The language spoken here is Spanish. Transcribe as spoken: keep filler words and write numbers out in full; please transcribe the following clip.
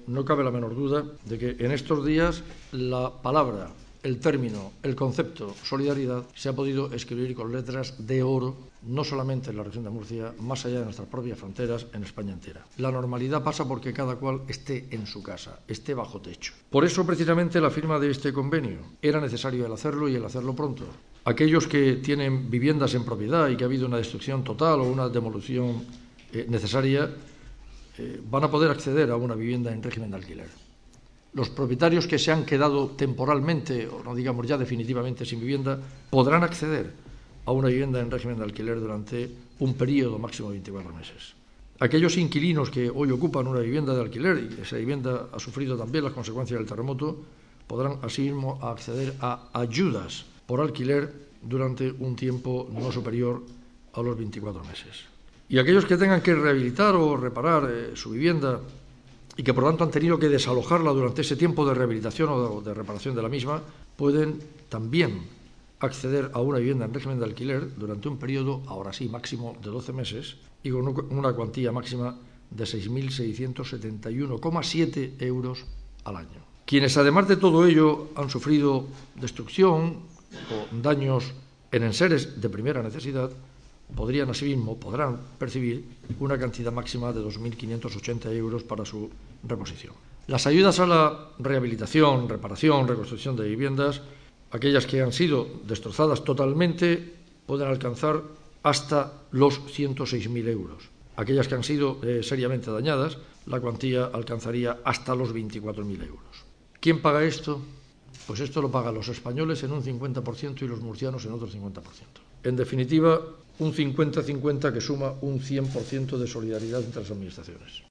No cabe la menor duda de que en estos días la palabra, el término, el concepto solidaridad se ha podido escribir con letras de oro, no solamente en la región de Murcia, más allá de nuestras propias fronteras, en España entera. La normalidad pasa porque cada cual esté en su casa, esté bajo techo. Por eso, precisamente, la firma de este convenio. Era necesario el hacerlo y el hacerlo pronto. Aquellos que tienen viviendas en propiedad y que ha habido una destrucción total o una demolición eh, necesaria, eh, van a poder acceder a una vivienda en régimen de alquiler. Los propietarios que se han quedado temporalmente, o no digamos ya definitivamente sin vivienda, podrán acceder a una vivienda en régimen de alquiler durante un periodo máximo de veinticuatro meses. Aquellos inquilinos que hoy ocupan una vivienda de alquiler y esa vivienda ha sufrido también las consecuencias del terremoto, podrán asimismo acceder a ayudas por alquiler durante un tiempo no superior a los veinticuatro meses. Y aquellos que tengan que rehabilitar o reparar eh, su vivienda y que por tanto han tenido que desalojarla durante ese tiempo de rehabilitación o de, de reparación de la misma, pueden también acceder a una vivienda en régimen de alquiler durante un periodo, ahora sí, máximo de doce meses y con una cuantía máxima de seis mil seiscientos setenta y uno coma siete euros al año. Quienes además de todo ello han sufrido destrucción o daños en enseres de primera necesidad, podrían asimismo, podrán percibir una cantidad máxima de dos mil quinientos ochenta euros para su reposición. Las ayudas a la rehabilitación, reparación, reconstrucción de viviendas, aquellas que han sido destrozadas totalmente, pueden alcanzar hasta los ciento seis mil euros. Aquellas que han sido eh, seriamente dañadas, la cuantía alcanzaría hasta los veinticuatro mil euros. ¿Quién paga esto? Pues esto lo pagan los españoles en un cincuenta por ciento y los murcianos en otro cincuenta por ciento. En definitiva, un cincuenta cincuenta que suma un cien por ciento de solidaridad entre las administraciones.